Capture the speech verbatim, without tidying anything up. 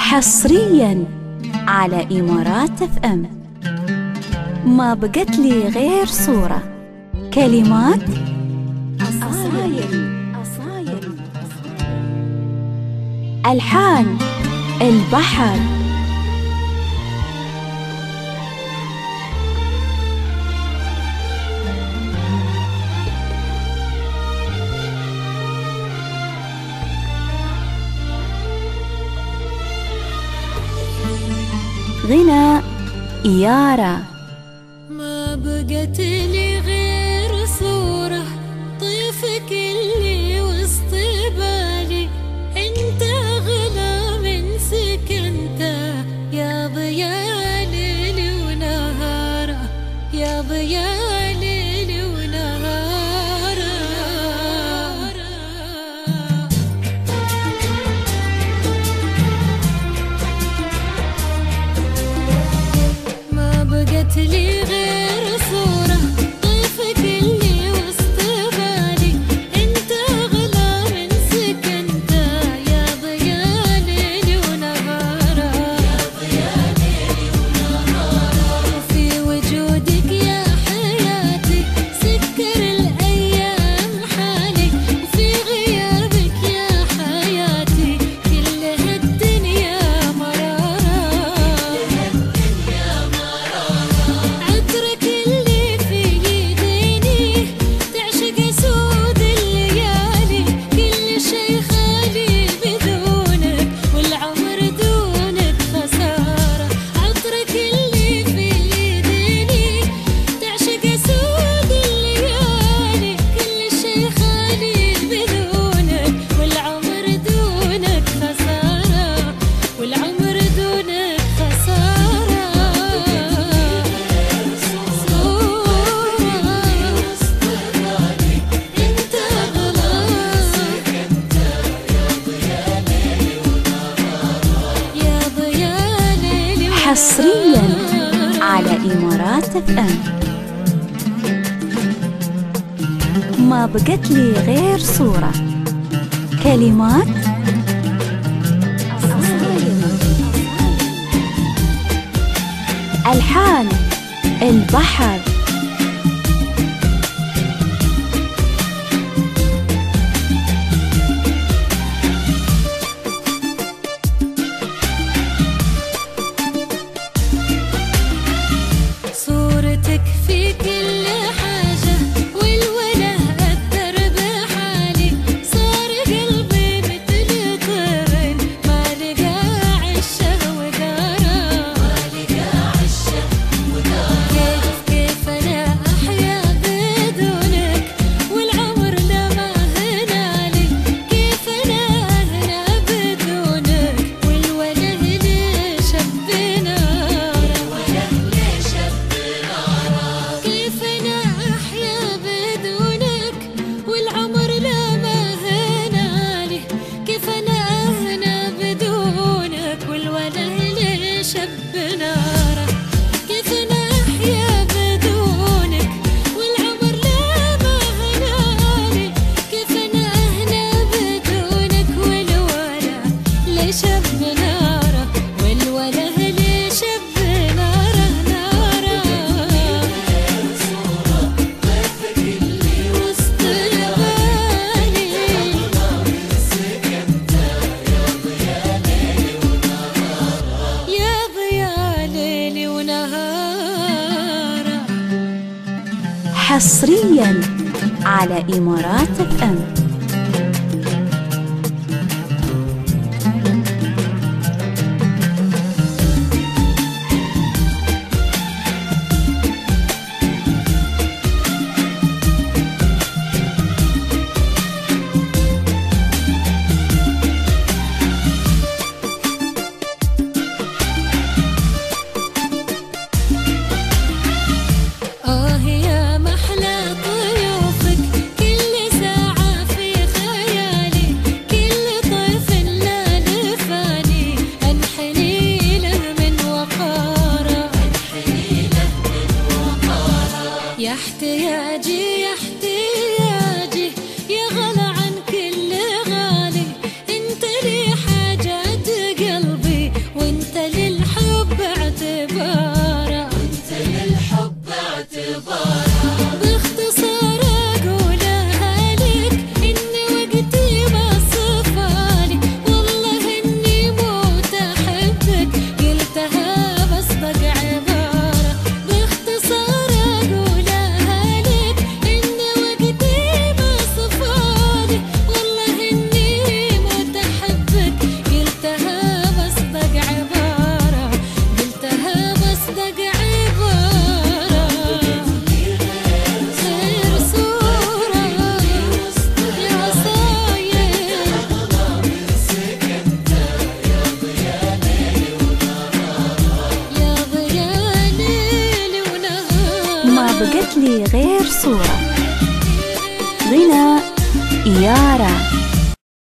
حصرياً على إمارات اف ام. ما بقت لي غير صورة. كلمات أصايل، ألحان البحر، غنى إيارا. ما بقت لي غير صورة طيفك اللي وسط بالي، انت أغلى من سكنته يا ضياء ليلي ونهاره، يا ضياء ليلي ونهاره. ما بقت لي غير صورة طيفك اللي وسط بالي، انت أغلى من سكنته يا ضياء ليلي ونهاره، يا ضياء ليلي ونهاره. وفي وجودك يا حياتي سكر الأيام حالي، وفي غيابك يا حياتي كلها الدنيا مرارة. عطرك اللي في يديني تعشق سود الليالي، كل شي خالي بدونك والعمر دونك خسارة. عطرك اللي في يديني تعشق سود الليالي، كل شي خالي بدونك والعمر دونك خسارة، والعمر دونك خسارة. انت أغلى يا ضياء ليلي حصرياً على إمارات اف ام. ما بقت لي غير صورة. كلمات ألحان البحر، صورتك في كل حاجة والوله أثر بحالي، صار قلبي مثل طير ما لقى عشه وداره، ما لقى عشه وداره. كيف كيف أنا أحيا بدونك والعمر لا ما هنالي، كيف أنا أهنى بدونك والوله ليش بناره، كيف أنا أحيا بدونك والعمر لا ما هنالي، كيف أنا أهنى بدونك والوله ليش بناره. كيف أنا أحيا بدونك والعمر لا ما هنالي، كيف أنا أهنى بدونك والوله ليش بناره، والوله ليش بناره ناره. وسط بالي يا ضياء ليلي ونهاره. حصرياً على إمارات اف ام. آه يا محلى ضيوفك كل ساعة في وقالت لي غير صورة. غناء إيارا.